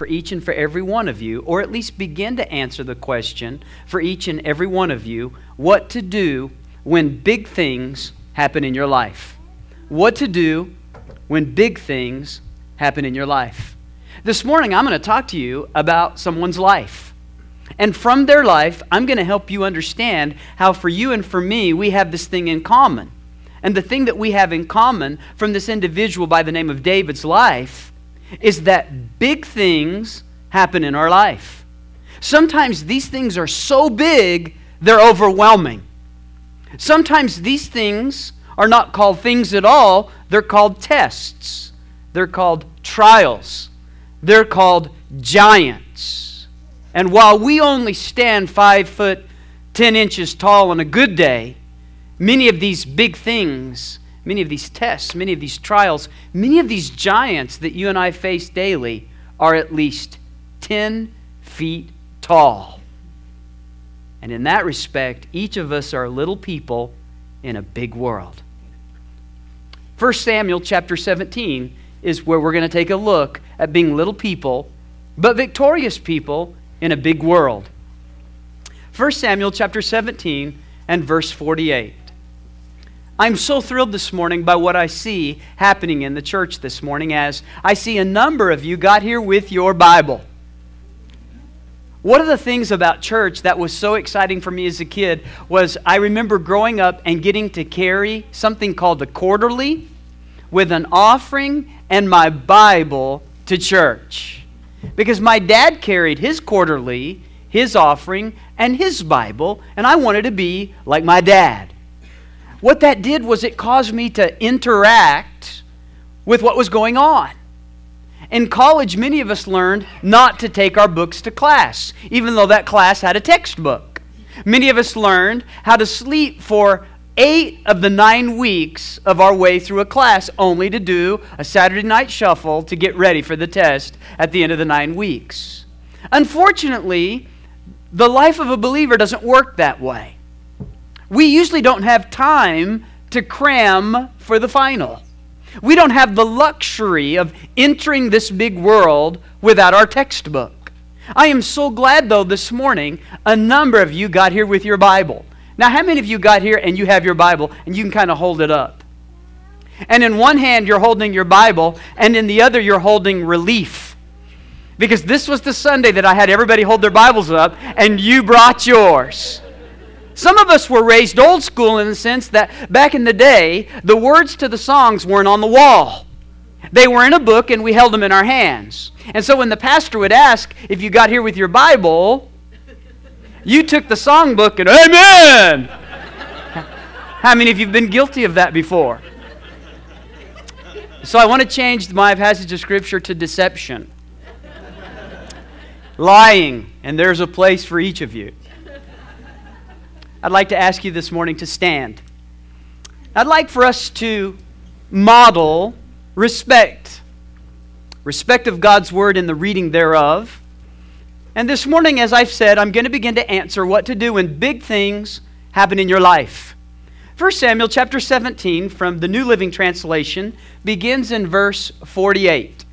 for each and for every one of you, or at least begin to answer the question for each and every one of you, what to do when big things happen in your life. What to do when big things happen in your life. This morning, I'm going to talk to you about someone's life. And from their life, I'm going to help you understand how for you and for me, we have this thing in common. And the thing that we have in common from this individual by the name of David's life is that big things happen in our life. Sometimes these things are so big, they're overwhelming. Sometimes these things are not called things at all, they're called tests. They're called trials. They're called giants. And while we only stand 5 foot 10 inches tall on a good day, many of these big things, many of these tests, many of these trials, many of these giants that you and I face daily are at least 10 feet tall. And in that respect, each of us are little people in a big world. 1 Samuel chapter 17 is where we're going to take a look at being little people, but victorious people in a big world. 1 Samuel chapter 17 and verse 48. I'm so thrilled this morning by what I see happening in the church this morning as I see a number of you got here with your Bible. One of the things about church that was so exciting for me as a kid was I remember growing up and getting to carry something called a quarterly with an offering and my Bible to church. Because my dad carried his quarterly, his offering, and his Bible, and I wanted to be like my dad. What that did was it caused me to interact with what was going on. In college, many of us learned not to take our books to class, even though that class had a textbook. Many of us learned how to sleep for 8 of the 9 weeks of our way through a class, only to do a Saturday night shuffle to get ready for the test at the end of the 9 weeks. Unfortunately, the life of a believer doesn't work that way. We usually don't have time to cram for the final. We don't have the luxury of entering this big world without our textbook. I am so glad, though, this morning, a number of you got here with your Bible. Now, how many of you got here and you have your Bible and you can kind of hold it up? And in one hand, you're holding your Bible, and in the other, you're holding relief. Because this was the Sunday that I had everybody hold their Bibles up, and you brought yours. Some of us were raised old school in the sense that back in the day, the words to the songs weren't on the wall. They were in a book and we held them in our hands. And so when the pastor would ask if you got here with your Bible, you took the songbook and amen! How many of you have been guilty of that before? So I want to change my passage of Scripture to deception. Lying, and there's a place for each of you. I'd like to ask you this morning to stand. I'd like for us to model respect. Respect of God's Word and the reading thereof. And this morning, as I've said, I'm going to begin to answer what to do when big things happen in your life. 1 Samuel chapter 17 from the New Living Translation begins in verse 48.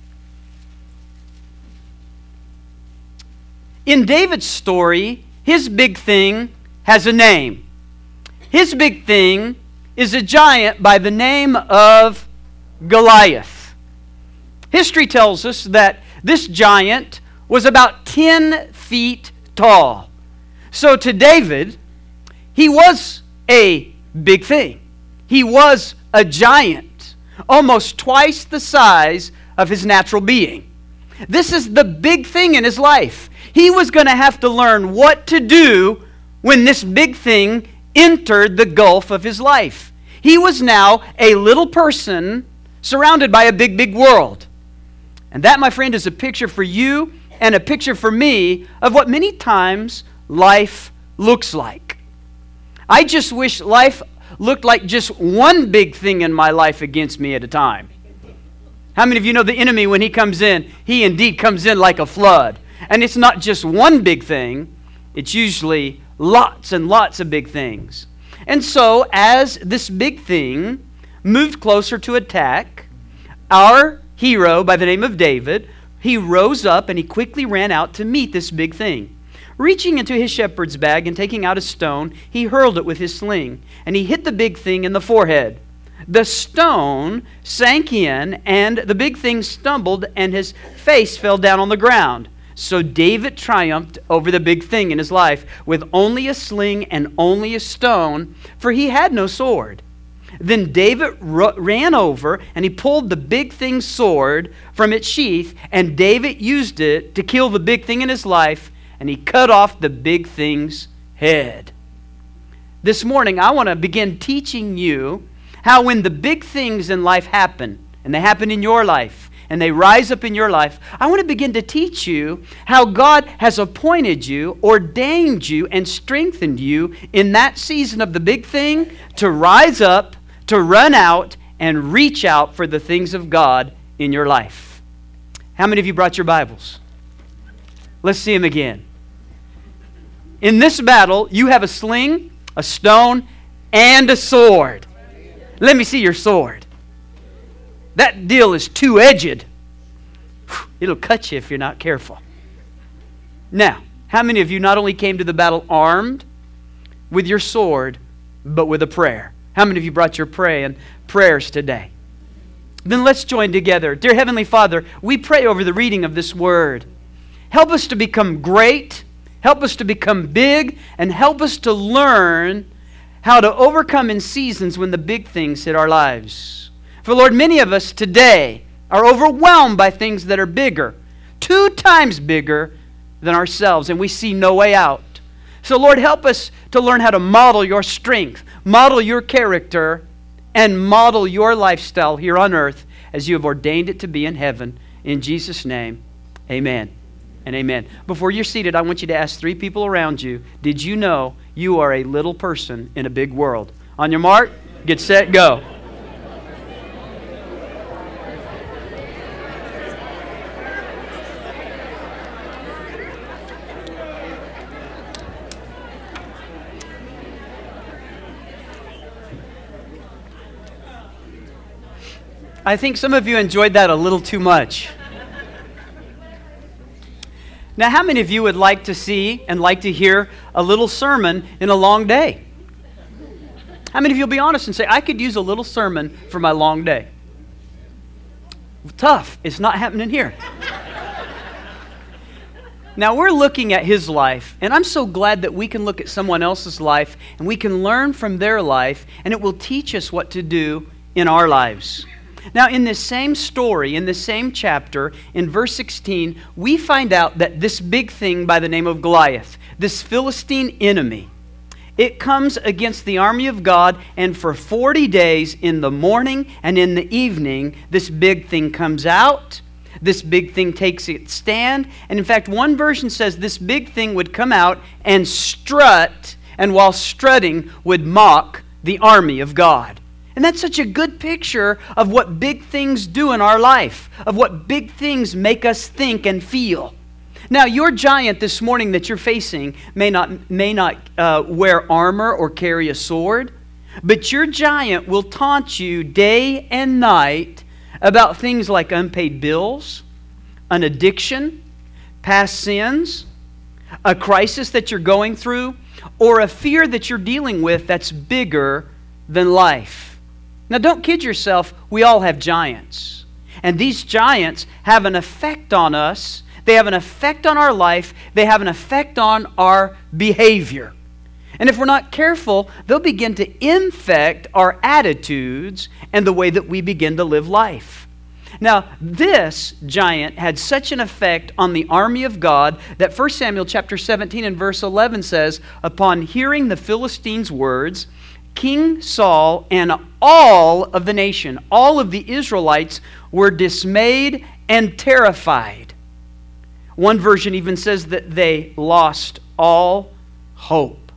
In David's story, his big thing has a name. His big thing is a giant by the name of Goliath. History tells us that this giant was about 10 feet tall. So to David, he was a big thing. He was a giant, almost twice the size of his natural being. This is the big thing in his life. He was going to have to learn what to do when this big thing entered the gulf of his life. He was now a little person surrounded by a big, big world. And that, my friend, is a picture for you and a picture for me of what many times life looks like. I just wish life looked like just one big thing in my life against me at a time. How many of you know the enemy, when he comes in, he indeed comes in like a flood. And it's not just one big thing, it's usually lots and lots of big things. And so, as this big thing moved closer to attack, our hero by the name of David He rose up and he quickly ran out to meet this big thing. Reaching into his shepherd's bag and taking out a stone, he hurled it with his sling, and he hit the big thing in the forehead. The stone sank in, and the big thing stumbled, and his face fell down on the ground. So David triumphed over the big thing in his life with only a sling and only a stone, for he had no sword. Then David ran over, and he pulled the big thing's sword from its sheath, and David used it to kill the big thing in his life, and he cut off the big thing's head. This morning, I want to begin teaching you how when the big things in life happen, and they happen in your life, and they rise up in your life, I want to begin to teach you how God has appointed you, ordained you, and strengthened you in that season of the big thing to rise up, to run out, and reach out for the things of God in your life. How many of you brought your Bibles? Let's see them again. In this battle, you have a sling, a stone, and a sword. Let me see your sword. That deal is two-edged. It'll cut you if you're not careful. Now, how many of you not only came to the battle armed with your sword, but with a prayer? How many of you brought your prayers today? Then let's join together. Dear Heavenly Father, we pray over the reading of this word. Help us to become great, help us to become big, and help us to learn how to overcome in seasons when the big things hit our lives. For Lord, many of us today are overwhelmed by things that are bigger, 2 times bigger than ourselves, and we see no way out. So Lord, help us to learn how to model your strength, model your character, and model your lifestyle here on earth as you have ordained it to be in heaven. In Jesus' name, amen and amen. Before you're seated, I want you to ask 3 people around you, did you know you are a little person in a big world? On your mark, get set, go. I think some of you enjoyed that a little too much. Now, how many of you would like to see and like to hear a little sermon in a long day? How many of you will be honest and say, I could use a little sermon for my long day? Tough. It's not happening here. Now, we're looking at his life, and I'm so glad that we can look at someone else's life, and we can learn from their life, and it will teach us what to do in our lives. Now, in this same story, in this same chapter, in verse 16, we find out that this big thing by the name of Goliath, this Philistine enemy, it comes against the army of God, and for 40 days in the morning and in the evening, this big thing comes out, this big thing takes its stand, and in fact, one version says this big thing would come out and strut, and while strutting, would mock the army of God. And that's such a good picture of what big things do in our life, of what big things make us think and feel. Now, your giant this morning that you're facing may not wear armor or carry a sword, but your giant will taunt you day and night about things like unpaid bills, an addiction, past sins, a crisis that you're going through, or a fear that you're dealing with that's bigger than life. Now, don't kid yourself, we all have giants. And these giants have an effect on us. They have an effect on our life. They have an effect on our behavior. And if we're not careful, they'll begin to infect our attitudes and the way that we begin to live life. Now, this giant had such an effect on the army of God that 1 Samuel chapter 17 and verse 11 says, upon hearing the Philistines' words, King Saul and all of the nation, all of the Israelites, were dismayed and terrified. One version even says that they lost all hope.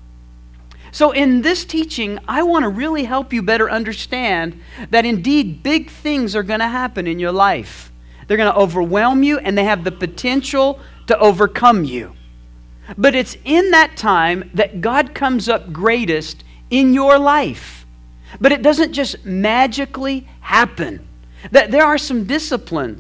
So in this teaching, I want to really help you better understand that indeed big things are going to happen in your life. They're going to overwhelm you, and they have the potential to overcome you. But it's in that time that God comes up greatest in your life. But it doesn't just magically happen. That there are some disciplines.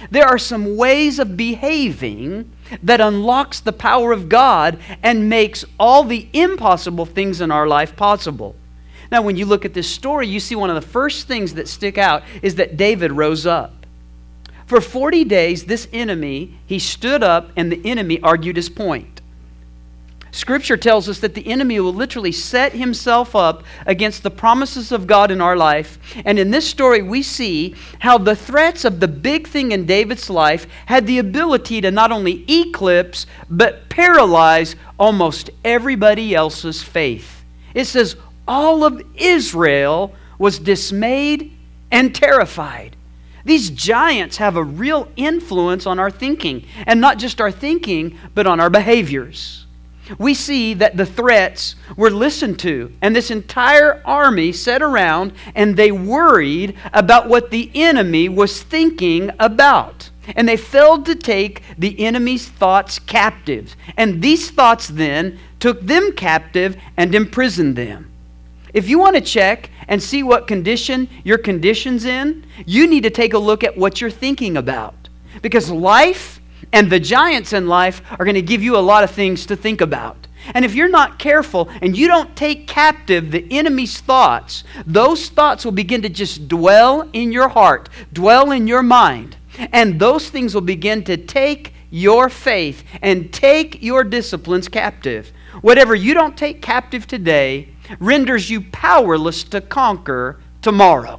There are some ways of behaving that unlocks the power of God and makes all the impossible things in our life possible. Now, when you look at this story, you see one of the first things that stick out is that David rose up. For 40 days, this enemy, he stood up and the enemy argued his point. Scripture tells us that the enemy will literally set himself up against the promises of God in our life. And in this story, we see how the threats of the big thing in David's life had the ability to not only eclipse, but paralyze almost everybody else's faith. It says, all of Israel was dismayed and terrified. These giants have a real influence on our thinking, and not just our thinking, but on our behaviors. We see that the threats were listened to, and this entire army sat around and they worried about what the enemy was thinking about. And they failed to take the enemy's thoughts captive. And these thoughts then took them captive and imprisoned them. If you want to check and see what condition your condition's in, you need to take a look at what you're thinking about. Because life and the giants in life are going to give you a lot of things to think about. And if you're not careful and you don't take captive the enemy's thoughts, those thoughts will begin to just dwell in your heart, dwell in your mind. And those things will begin to take your faith and take your disciplines captive. Whatever you don't take captive today renders you powerless to conquer tomorrow.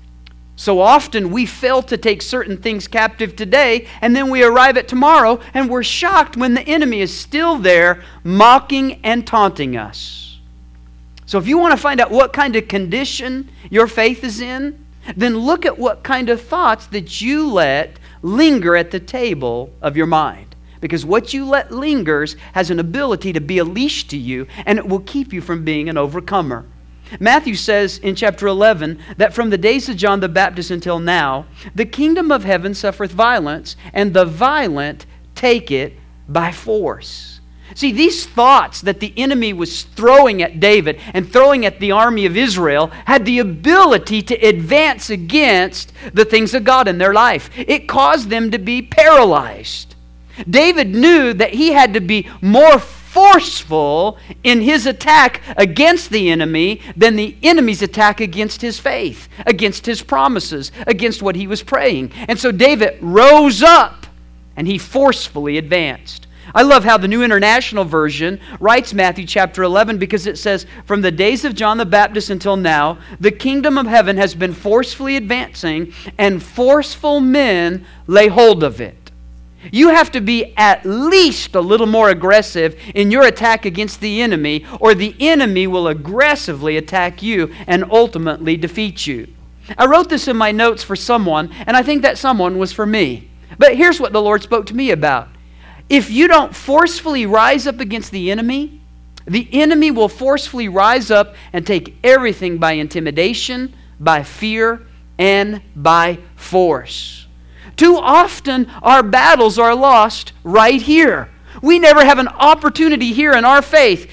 So often we fail to take certain things captive today, and then we arrive at tomorrow and we're shocked when the enemy is still there mocking and taunting us. So if you want to find out what kind of condition your faith is in, then look at what kind of thoughts that you let linger at the table of your mind. Because what you let lingers has an ability to be a leash to you, and it will keep you from being an overcomer. Matthew says in chapter 11 that from the days of John the Baptist until now, the kingdom of heaven suffereth violence, and the violent take it by force. See, these thoughts that the enemy was throwing at David and throwing at the army of Israel had the ability to advance against the things of God in their life. It caused them to be paralyzed. David knew that he had to be more forceful in his attack against the enemy than the enemy's attack against his faith, against his promises, against what he was praying. And so David rose up and he forcefully advanced. I love how the New International Version writes Matthew chapter 11 because it says, from the days of John the Baptist until now, the kingdom of heaven has been forcefully advancing, and forceful men lay hold of it. You have to be at least a little more aggressive in your attack against the enemy, or the enemy will aggressively attack you and ultimately defeat you. I wrote this in my notes for someone, and I think that someone was for me. But here's what the Lord spoke to me about. If you don't forcefully rise up against the enemy will forcefully rise up and take everything by intimidation, by fear, and by force. Too often, our battles are lost right here. We never have an opportunity here in our faith,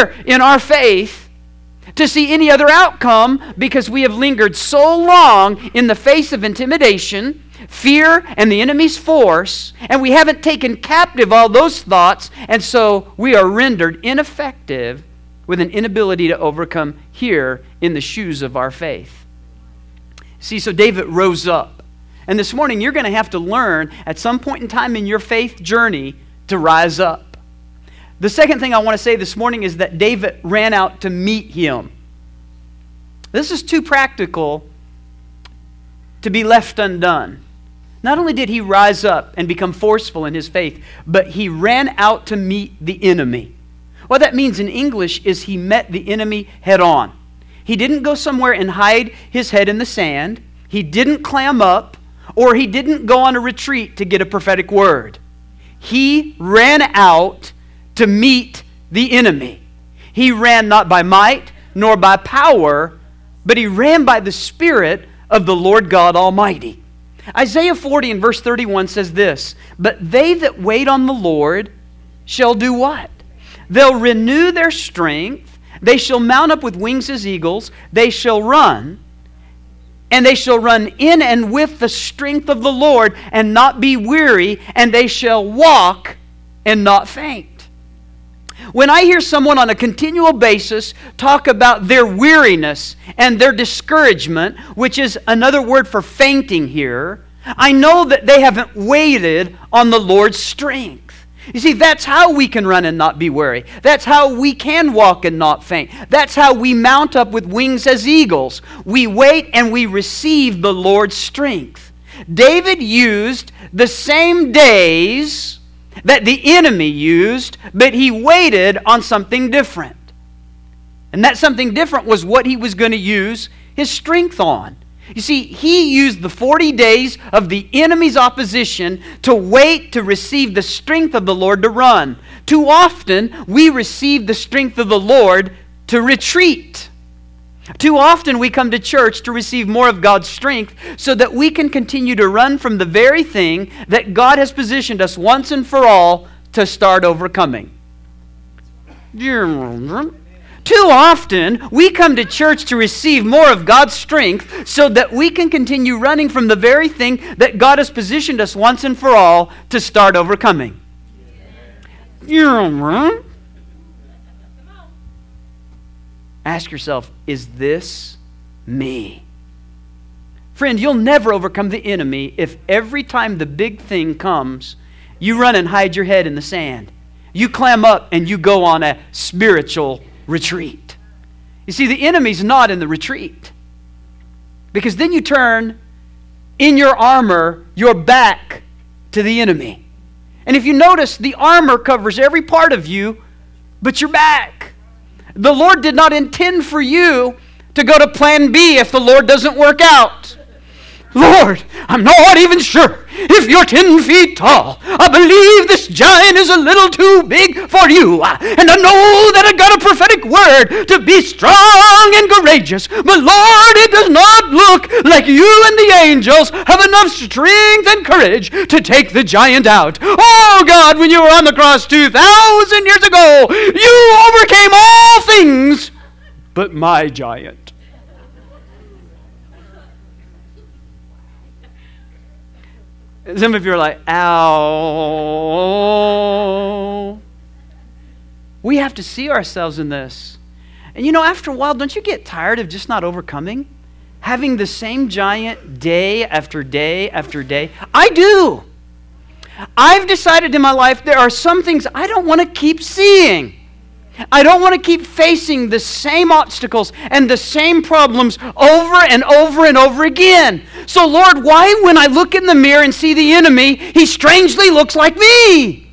to see any other outcome because we have lingered so long in the face of intimidation, fear, and the enemy's force, and we haven't taken captive all those thoughts, and so we are rendered ineffective with an inability to overcome here in the shoes of our faith. See, so David rose up. And this morning, you're going to have to learn at some point in time in your faith journey to rise up. The second thing I want to say this morning is that David ran out to meet him. This is too practical to be left undone. Not only did he rise up and become forceful in his faith, but he ran out to meet the enemy. What that means in English is he met the enemy head on. He didn't go somewhere and hide his head in the sand. He didn't clam up. Or he didn't go on a retreat to get a prophetic word. He ran out to meet the enemy. He ran not by might nor by power, but he ran by the Spirit of the Lord God Almighty. Isaiah 40 and verse 31 says this, but they that wait on the Lord shall do what? They'll renew their strength. They shall mount up with wings as eagles. They shall run and they shall run in and with the strength of the Lord and not be weary, and they shall walk and not faint. When I hear someone on a continual basis talk about their weariness and their discouragement, which is another word for fainting here, I know that they haven't waited on the Lord's strength. You see, that's how we can run and not be weary. That's how we can walk and not faint. That's how we mount up with wings as eagles. We wait and we receive the Lord's strength. David used the same days that the enemy used, but he waited on something different. And that something different was what he was going to use his strength on. You see, he used the 40 days of the enemy's opposition to wait to receive the strength of the Lord to run. Too often, we receive the strength of the Lord to retreat. Too often, we come to church to receive more of God's strength so that we can continue to run from the very thing that God has positioned us once and for all to start overcoming. Too often, we come to church to receive more of God's strength so that we can continue running from the very thing that God has positioned us once and for all to start overcoming. Ask yourself, is this me? Friend, you'll never overcome the enemy if every time the big thing comes, you run and hide your head in the sand. You clam up and you go on a spiritual retreat. You see, the enemy's not in the retreat. Because then you turn in your armor your back to the enemy. And if you notice, the armor covers every part of you but your back. The Lord did not intend for you to go to plan B if the Lord doesn't work out. Lord, I'm not even sure if you're 10 feet tall. I believe this giant is a little too big for you. And I know that I got a prophetic word to be strong and courageous. But Lord, it does not look like you and the angels have enough strength and courage to take the giant out. Oh God, when you were on the cross 2,000 years ago, you overcame all things but my giant. Some of you are like, ow. We have to see ourselves in this. And you know, after a while, don't you get tired of just not overcoming? Having the same giant day after day after day? I do. I've decided in my life there are some things I don't want to keep seeing. I don't want to keep facing the same obstacles and the same problems over and over and over again. So Lord, why when I look in the mirror and see the enemy, he strangely looks like me?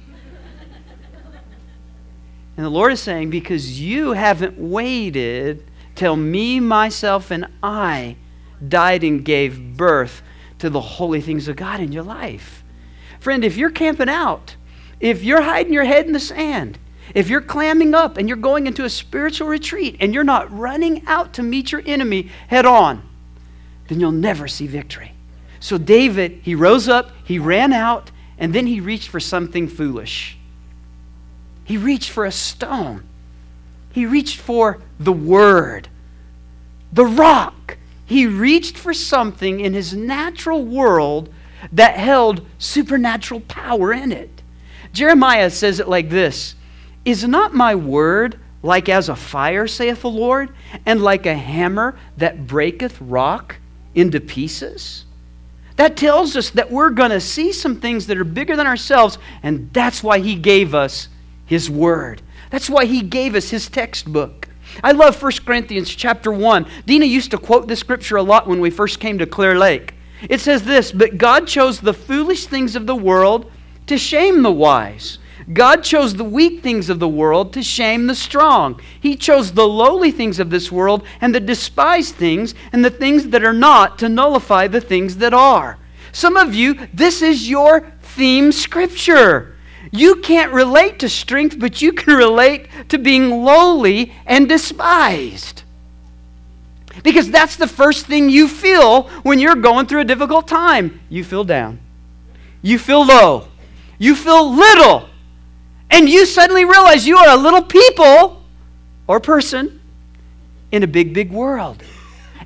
And the Lord is saying, because you haven't waited till me, myself, and I died and gave birth to the holy things of God in your life. Friend, if you're camping out, if you're hiding your head in the sand, if you're clamming up and you're going into a spiritual retreat and you're not running out to meet your enemy head on, then you'll never see victory. So David, he rose up, he ran out, and then he reached for something foolish. He reached for a stone. He reached for the word, the rock. He reached for something in his natural world that held supernatural power in it. Jeremiah says it like this: is not my word like as a fire, saith the Lord, and like a hammer that breaketh rock into pieces? That tells us that we're going to see some things that are bigger than ourselves, and that's why he gave us his word. That's why he gave us his textbook. I love 1 Corinthians chapter 1. Dina used to quote this scripture a lot when we first came to Clear Lake. It says this: but God chose the foolish things of the world to shame the wise. God chose the weak things of the world to shame the strong. He chose the lowly things of this world and the despised things and the things that are not to nullify the things that are. Some of you, this is your theme scripture. You can't relate to strength, but you can relate to being lowly and despised. Because that's the first thing you feel when you're going through a difficult time. You feel down. You feel low. You feel little. And you suddenly realize you are a little people or person in a big, big world.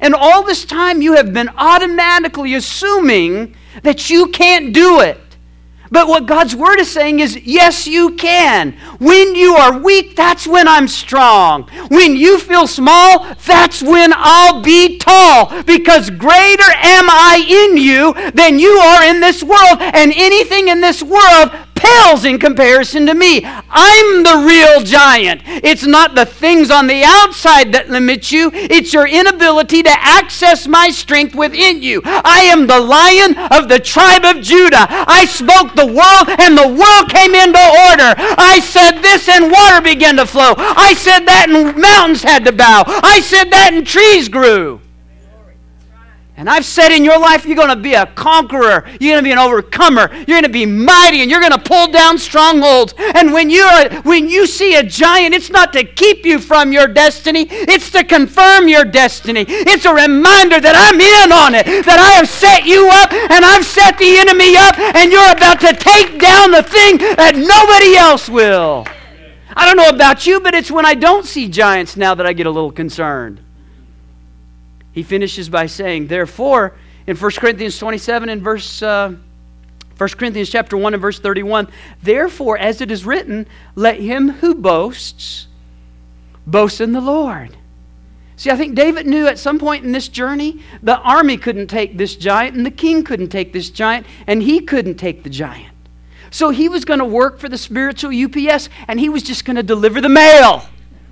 And all this time you have been automatically assuming that you can't do it. But what God's Word is saying is, yes, you can. When you are weak, that's when I'm strong. When you feel small, that's when I'll be tall. Because greater am I in you than you are in this world. And anything in this world pales in comparison to me. I'm the real giant. It's not the things on the outside that limit you. It's your inability to access my strength within you. I am the Lion of the tribe of Judah. I spoke the world and the world came into order. I said this and water began to flow. I said that and mountains had to bow. I said that and trees grew. And I've said in your life, you're going to be a conqueror. You're going to be an overcomer. You're going to be mighty, and you're going to pull down strongholds. And when you see a giant, it's not to keep you from your destiny. It's to confirm your destiny. It's a reminder that I'm in on it, that I have set you up, and I've set the enemy up, and you're about to take down the thing that nobody else will. I don't know about you, but it's when I don't see giants now that I get a little concerned. He finishes by saying, therefore, in 1 Corinthians 27 and 1 Corinthians chapter 1 and verse 31, therefore, as it is written, let him who boasts, boast in the Lord. See, I think David knew at some point in this journey, the army couldn't take this giant, and the king couldn't take this giant, and he couldn't take the giant. So he was going to work for the spiritual UPS, and he was just going to deliver the mail.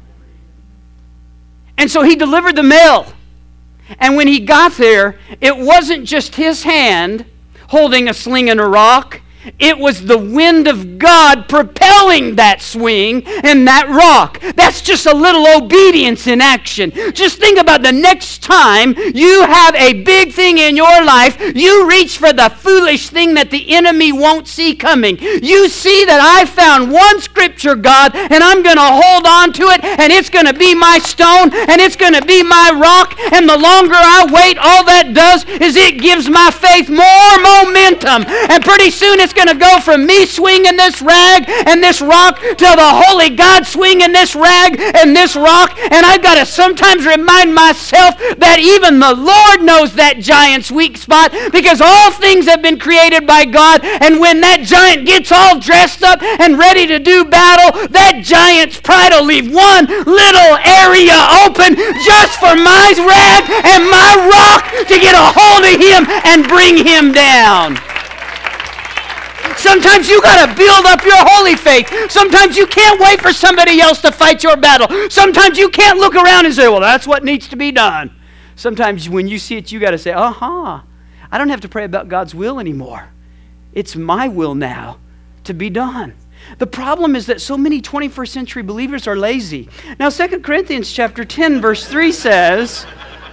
And so he delivered the mail. And when he got there, it wasn't just his hand holding a sling and a rock. It was the wind of God propelling that swing and that rock. That's just a little obedience in action. Just think about the next time you have a big thing in your life, you reach for the foolish thing that the enemy won't see coming. You see that I found one scripture, God, and I'm going to hold on to it, and it's going to be my stone, and it's going to be my rock, and the longer I wait, all that does is it gives my faith more momentum, and pretty soon it's going to go from me swinging this rag and this rock to the holy God swinging this rag and this rock. And I've got to sometimes remind myself that even the Lord knows that giant's weak spot, because all things have been created by God. And when that giant gets all dressed up and ready to do battle, that giant's pride will leave one little area open just for my rag and my rock to get a hold of him and bring him down. Sometimes you got to build up your holy faith. Sometimes you can't wait for somebody else to fight your battle. Sometimes you can't look around and say, well, that's what needs to be done. Sometimes when you see it, you got to say, I don't have to pray about God's will anymore. It's my will now to be done. The problem is that so many 21st century believers are lazy. Now, 2 Corinthians chapter 10, verse 3 says,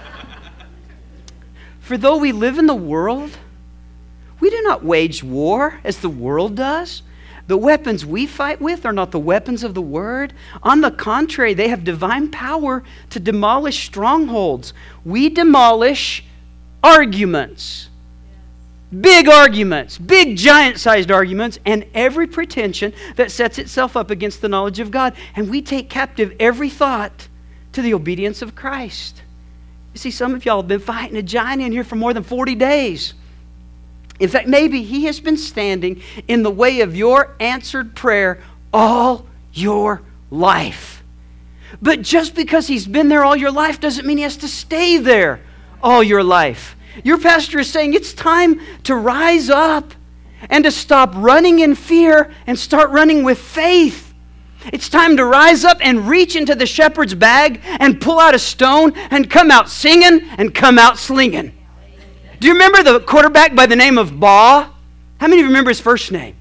for though we live in the world, we do not wage war as the world does. The weapons we fight with are not the weapons of the word. On the contrary, they have divine power to demolish strongholds. We demolish arguments. Big arguments, big giant-sized arguments, and every pretension that sets itself up against the knowledge of God. And we take captive every thought to the obedience of Christ. You see, some of y'all have been fighting a giant in here for more than 40 days. In fact, maybe he has been standing in the way of your answered prayer all your life. But just because he's been there all your life doesn't mean he has to stay there all your life. Your pastor is saying it's time to rise up and to stop running in fear and start running with faith. It's time to rise up and reach into the shepherd's bag and pull out a stone and come out singing and come out slinging. Do you remember the quarterback by the name of Baugh? How many of you remember his first name?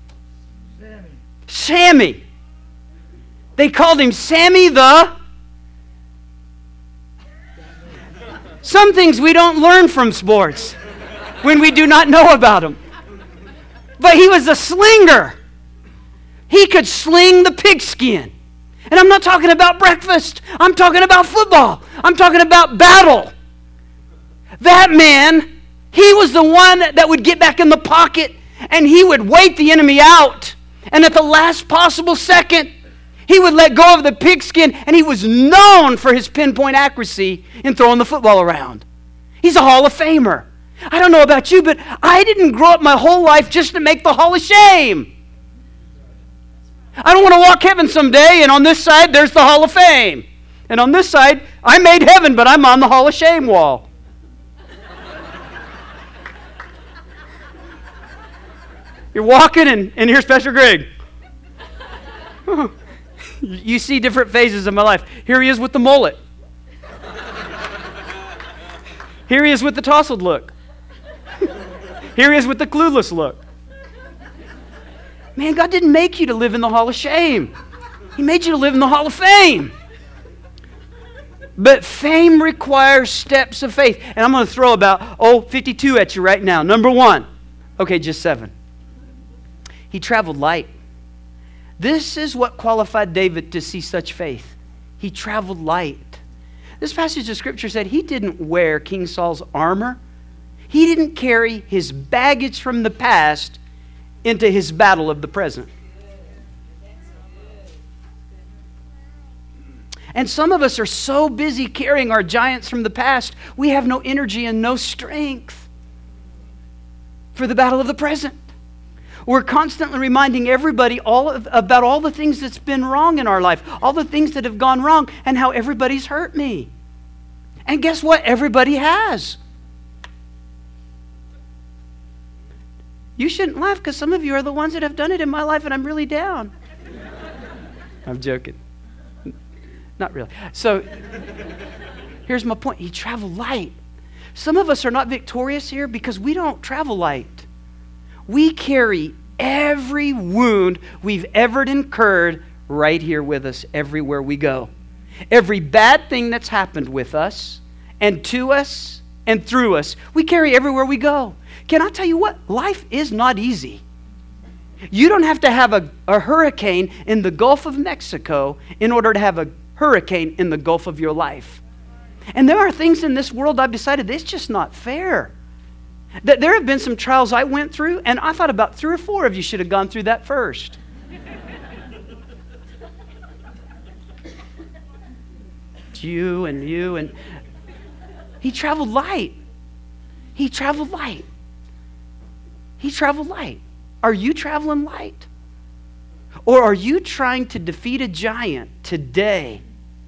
Sammy. They called him Sammy the... Some things we don't learn from sports when we do not know about them. But he was a slinger. He could sling the pigskin. And I'm not talking about breakfast. I'm talking about football. I'm talking about battle. That man... he was the one that would get back in the pocket and he would wait the enemy out. And at the last possible second, he would let go of the pigskin, and he was known for his pinpoint accuracy in throwing the football around. He's a Hall of Famer. I don't know about you, but I didn't grow up my whole life just to make the Hall of Shame. I don't want to walk heaven someday, and on this side, there's the Hall of Fame. And on this side, I made heaven, but I'm on the Hall of Shame wall. You're walking, and here's Pastor Greg. You see different phases of my life. Here he is with the mullet. Here he is with the tousled look. Here he is with the clueless look. Man, God didn't make you to live in the Hall of Shame. He made you to live in the Hall of Fame. But fame requires steps of faith. And I'm going to throw about, 52 at you right now. Number 1. Okay, just 7. He traveled light. This is what qualified David to see such faith. He traveled light. This passage of Scripture said he didn't wear King Saul's armor. He didn't carry his baggage from the past into his battle of the present. And some of us are so busy carrying our giants from the past, we have no energy and no strength for the battle of the present. We're constantly reminding everybody about all the things that's been wrong in our life, all the things that have gone wrong, and how everybody's hurt me. And guess what? Everybody has. You shouldn't laugh because some of you are the ones that have done it in my life and I'm really down. I'm joking. Not really. So here's my point. He traveled light. Some of us are not victorious here because we don't travel light. We carry every wound we've ever incurred right here with us everywhere we go. Every bad thing that's happened with us and to us and through us, we carry everywhere we go. Can I tell you what? Life is not easy. You don't have to have a hurricane in the Gulf of Mexico in order to have a hurricane in the Gulf of your life. And there are things in this world I've decided it's just not fair. That there have been some trials I went through, and I thought about 3 or 4 of you should have gone through that first. You and he traveled light. He traveled light. He traveled light. Are you traveling light? Or are you trying to defeat a giant today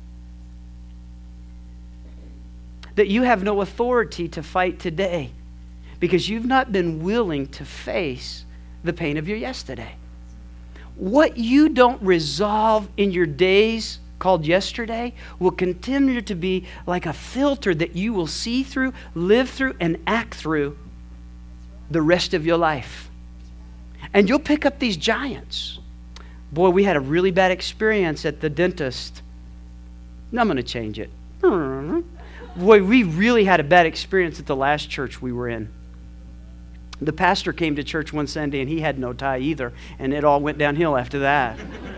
that you have no authority to fight today because you've not been willing to face the pain of your yesterday? What you don't resolve in your days called yesterday will continue to be like a filter that you will see through, live through, and act through the rest of your life. And you'll pick up these giants. Boy, we had a really bad experience at the dentist. No, I'm going to change it. Boy, we really had a bad experience at the last church we were in. The pastor came to church one Sunday and he had no tie either, and it all went downhill after that.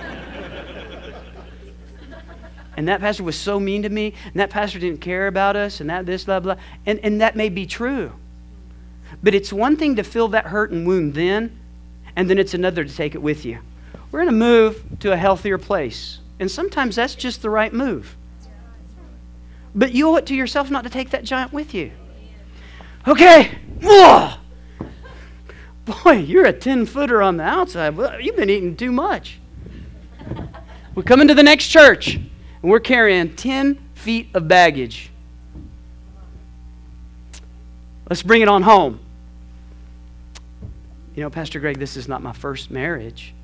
And that pastor was so mean to me, and that pastor didn't care about us, and that this, blah, blah. And that may be true. But it's one thing to feel that hurt and wound then, and then it's another to take it with you. We're going to move to a healthier place. And sometimes that's just the right move. But you owe it to yourself not to take that giant with you. Okay. Whoa. Boy, you're a 10-footer on the outside. You've been eating too much. We're coming to the next church, and we're carrying 10 feet of baggage. Let's bring it on home. You know, Pastor Greg, this is not my first marriage.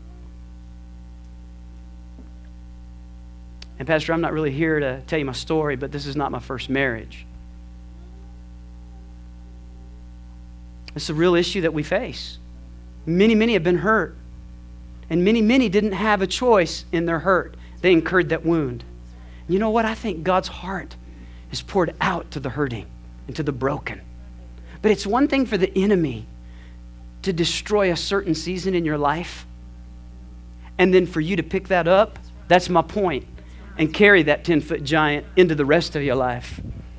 And Pastor, I'm not really here to tell you my story, but this is not my first marriage. It's a real issue that we face. Many have been hurt. And many didn't have a choice in their hurt. They incurred that wound. You know what? I think God's heart is poured out to the hurting and to the broken. But it's one thing for the enemy to destroy a certain season in your life, and then for you to pick that up, that's my point, and carry that 10-foot giant into the rest of your life.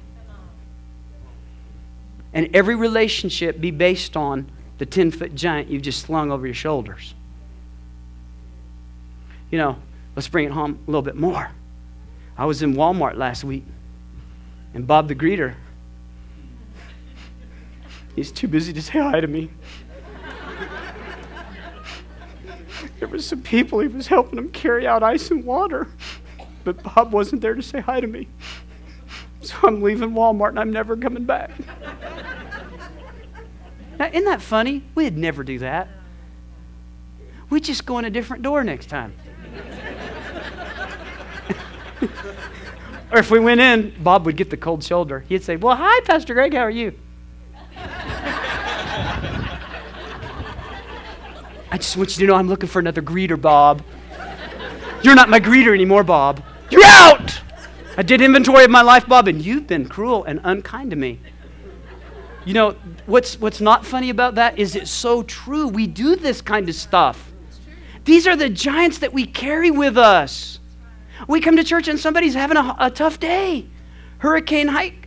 And every relationship be based on the 10-foot giant you've just slung over your shoulders. You know, let's bring it home a little bit more. I was in Walmart last week, and Bob the greeter He's too busy to say hi to me. There were some people he was helping them carry out ice and water, but Bob wasn't there to say hi to me. So I'm leaving Walmart and I'm never coming back. Now, isn't that funny? We'd never do that. We'd just go in a different door next time. Or if we went in, Bob would get the cold shoulder. He'd say, well, hi, Pastor Greg, how are you? I just want you to know I'm looking for another greeter, Bob. You're not my greeter anymore, Bob. You're out! I did inventory of my life, Bob, and you've been cruel and unkind to me. You know, what's not funny about that is it's so true. We do this kind of stuff. These are the giants that we carry with us. We come to church and somebody's having a tough day. Hurricane Ike.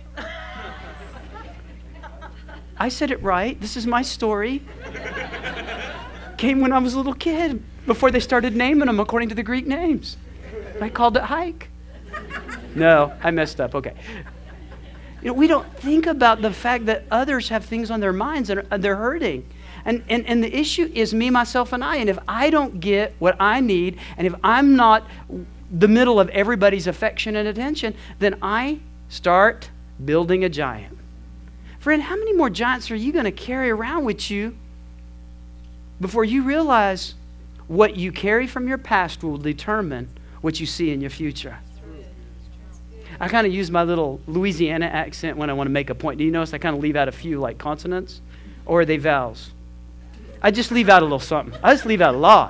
I said it right. This is my story. Came when I was a little kid, before they started naming them according to the Greek names. I called it Hike. No, I messed up. Okay. You know, we don't think about the fact that others have things on their minds and they're hurting. And the issue is me, myself, and I. And if I don't get what I need, and if I'm not the middle of everybody's affection and attention, then I start building a giant. Friend, how many more giants are you going to carry around with you before you realize what you carry from your past will determine what you see in your future? I kind of use my little Louisiana accent when I want to make a point. Do you notice I kind of leave out a few like consonants? Or are they vowels? I just leave out a little something. I just leave out a lot.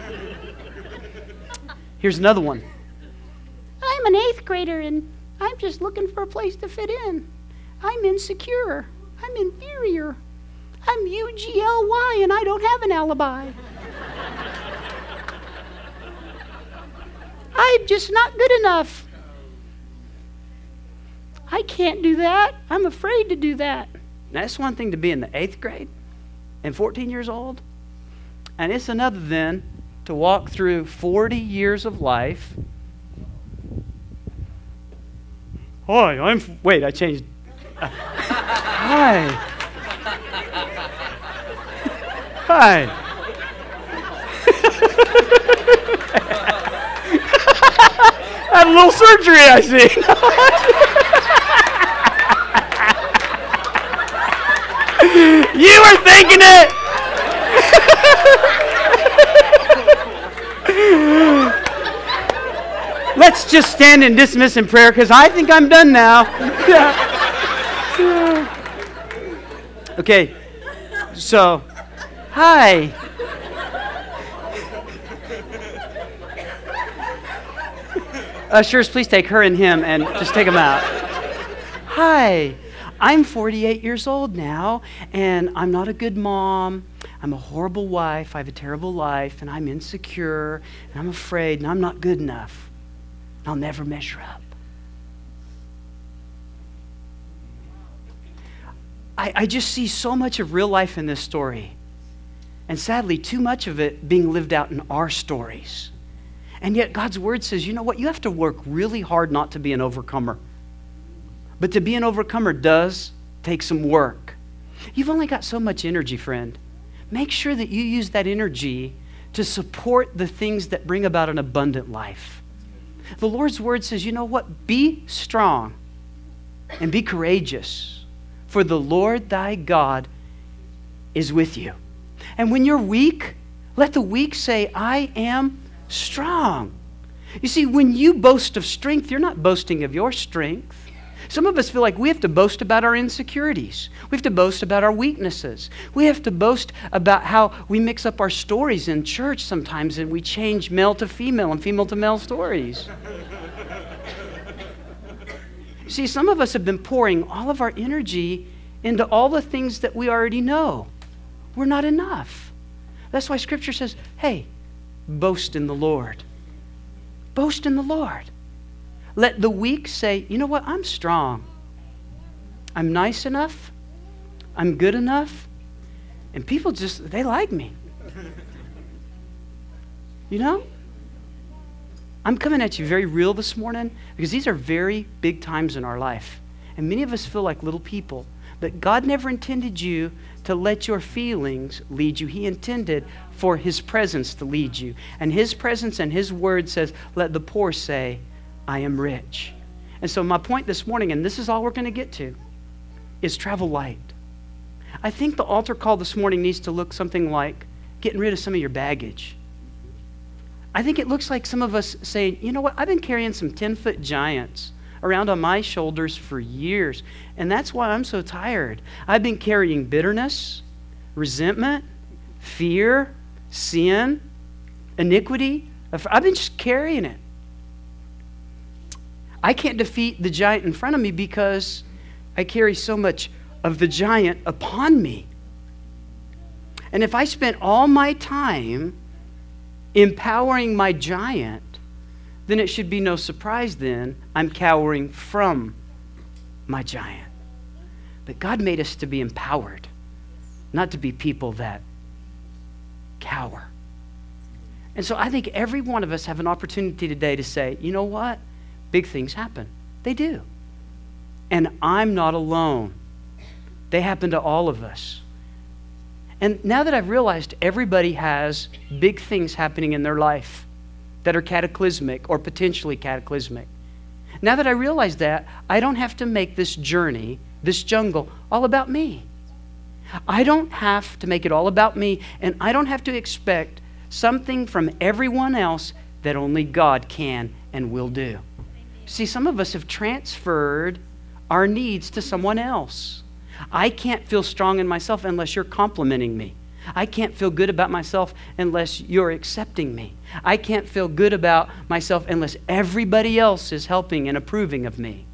Here's another one. I'm an 8th grader and I'm just looking for a place to fit in. I'm insecure. I'm inferior. I'm UGLY and I don't have an alibi. I'm just not good enough. I can't do that. I'm afraid to do that. Now, it's one thing to be in the 8th grade and 14 years old. And it's another then to walk through 40 years of life. Hi, I changed. Hi. Hi. Had a little surgery, I see. You were thinking it. Let's just stand and dismiss in prayer because I think I'm done now. Okay, so, hi. Ushers, please take her and him and just take them out. Hi, I'm 48 years old now, and I'm not a good mom. I'm a horrible wife. I have a terrible life, and I'm insecure, and I'm afraid, and I'm not good enough. I'll never measure up. I just see so much of real life in this story. And sadly, too much of it being lived out in our stories. And yet God's word says, you know what? You have to work really hard not to be an overcomer. But to be an overcomer does take some work. You've only got so much energy, friend. Make sure that you use that energy to support the things that bring about an abundant life. The Lord's word says, you know what? Be strong and be courageous, for the Lord thy God is with you. And when you're weak, let the weak say, I am strong. You see, when you boast of strength, you're not boasting of your strength. Some of us feel like we have to boast about our insecurities. We have to boast about our weaknesses. We have to boast about how we mix up our stories in church sometimes and we change male to female and female to male stories. See, some of us have been pouring all of our energy into all the things that we already know. We're not enough. That's why Scripture says, hey, boast in the Lord. Boast in the Lord. Let the weak say, you know what, I'm strong. I'm nice enough. I'm good enough. And people just, they like me. You know? I'm coming at you very real this morning because these are very big times in our life. And many of us feel like little people. But God never intended you to let your feelings lead you. He intended for His presence to lead you. And His presence and His word says, let the poor say, I am rich. And so my point this morning, and this is all we're going to get to, is travel light. I think the altar call this morning needs to look something like getting rid of some of your baggage. I think it looks like some of us saying, you know what, I've been carrying some 10-foot giants around on my shoulders for years, and that's why I'm so tired. I've been carrying bitterness, resentment, fear, sin, iniquity. I've been just carrying it. I can't defeat the giant in front of me because I carry so much of the giant upon me. And if I spent all my time empowering my giant, then it should be no surprise then I'm cowering from my giant. But God made us to be empowered, not to be people that cower. And so I think every one of us have an opportunity today to say, you know what? Big things happen. They do. And I'm not alone. They happen to all of us. And now that I've realized everybody has big things happening in their life that are cataclysmic or potentially cataclysmic, now that I realize that, I don't have to make this journey, this jungle, all about me. I don't have to make it all about me, and I don't have to expect something from everyone else that only God can and will do. See, some of us have transferred our needs to someone else. I can't feel strong in myself unless you're complimenting me. I can't feel good about myself unless you're accepting me. I can't feel good about myself unless everybody else is helping and approving of me.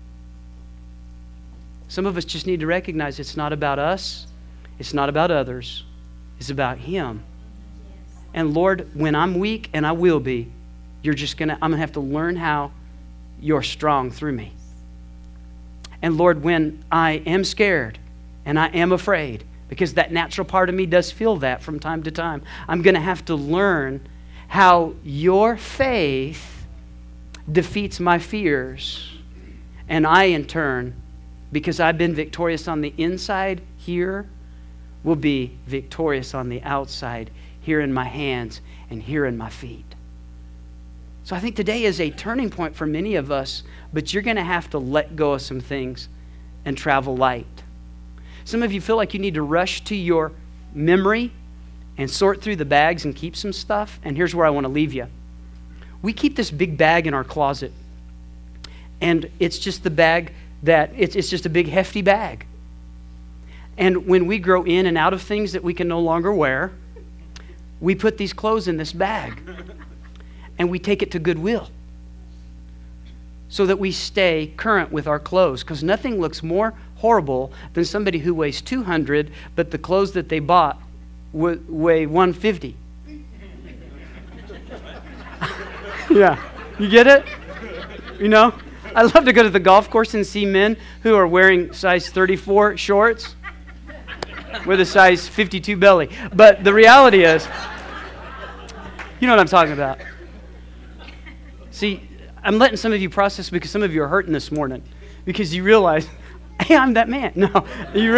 Some of us just need to recognize it's not about us. It's not about others. It's about Him. And Lord, when I'm weak, and I will be, I'm going to have to learn how you're strong through me. And Lord, when I am scared and I am afraid, because that natural part of me does feel that from time to time, I'm going to have to learn how your faith defeats my fears. And I, in turn, because I've been victorious on the inside here, will be victorious on the outside, here in my hands and here in my feet. So I think today is a turning point for many of us, but you're going to have to let go of some things and travel light. Some of you feel like you need to rush to your memory and sort through the bags and keep some stuff, and here's where I want to leave you. We keep this big bag in our closet, and it's just the bag that, it's just a big hefty bag. And when we grow in and out of things that we can no longer wear, we put these clothes in this bag. And we take it to Goodwill so that we stay current with our clothes, because nothing looks more horrible than somebody who weighs 200, but the clothes that they bought weigh 150. Yeah, you get it? You know, I love to go to the golf course and see men who are wearing size 34 shorts with a size 52 belly. But the reality is, you know what I'm talking about. See, I'm letting some of you process because some of you are hurting this morning because you realize, hey, I'm that man. No, you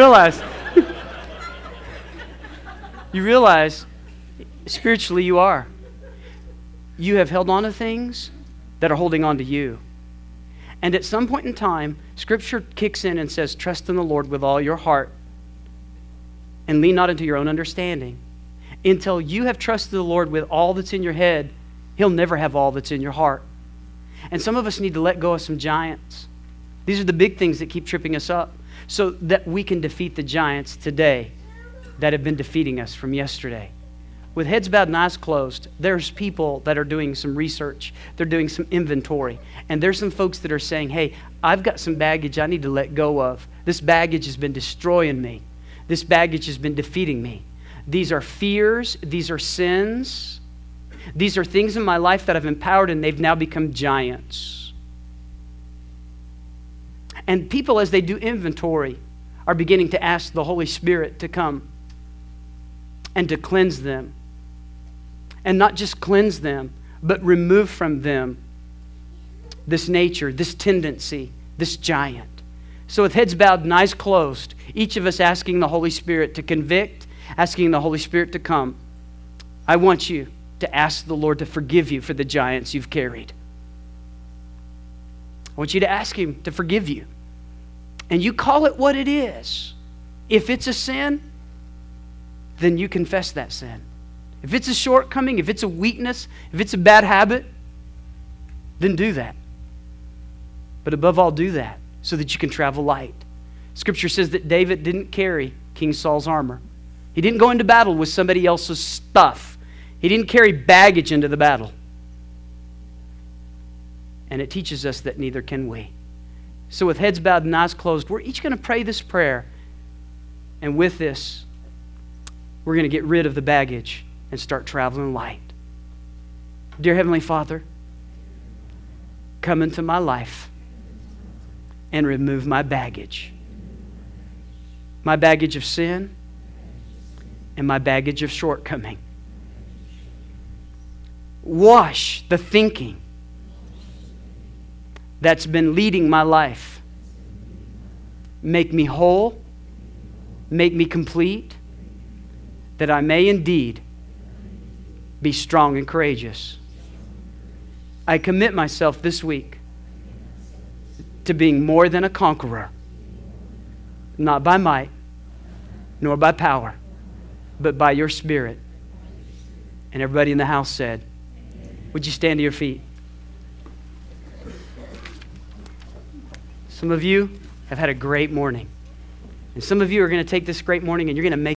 realize spiritually you are. You have held on to things that are holding on to you. And at some point in time, Scripture kicks in and says, trust in the Lord with all your heart and lean not into your own understanding. Until you have trusted the Lord with all that's in your head, He'll never have all that's in your heart. And some of us need to let go of some giants. These are the big things that keep tripping us up so that we can defeat the giants today that have been defeating us from yesterday. With heads bowed and eyes closed, there's people that are doing some research. They're doing some inventory. And there's some folks that are saying, hey, I've got some baggage I need to let go of. This baggage has been destroying me. This baggage has been defeating me. These are fears. These are sins. These are things in my life that I've empowered, and they've now become giants. And people, as they do inventory, are beginning to ask the Holy Spirit to come and to cleanse them. And not just cleanse them, but remove from them this nature, this tendency, this giant. So with heads bowed and eyes closed, each of us asking the Holy Spirit to convict, asking the Holy Spirit to come, I want you to ask the Lord to forgive you for the giants you've carried. I want you to ask Him to forgive you. And you call it what it is. If it's a sin, then you confess that sin. If it's a shortcoming, if it's a weakness, if it's a bad habit, then do that. But above all, do that so that you can travel light. Scripture says that David didn't carry King Saul's armor. He didn't go into battle with somebody else's stuff. He didn't carry baggage into the battle. And it teaches us that neither can we. So with heads bowed and eyes closed, we're each going to pray this prayer. And with this, we're going to get rid of the baggage and start traveling light. Dear Heavenly Father, come into my life and remove my baggage. My baggage of sin and my baggage of shortcoming. Wash the thinking that's been leading my life. Make me whole, make me complete, that I may indeed be strong and courageous. I commit myself this week to being more than a conqueror, not by might, nor by power, but by your Spirit. And everybody in the house said, would you stand to your feet? Some of you have had a great morning. And some of you are going to take this great morning and you're going to make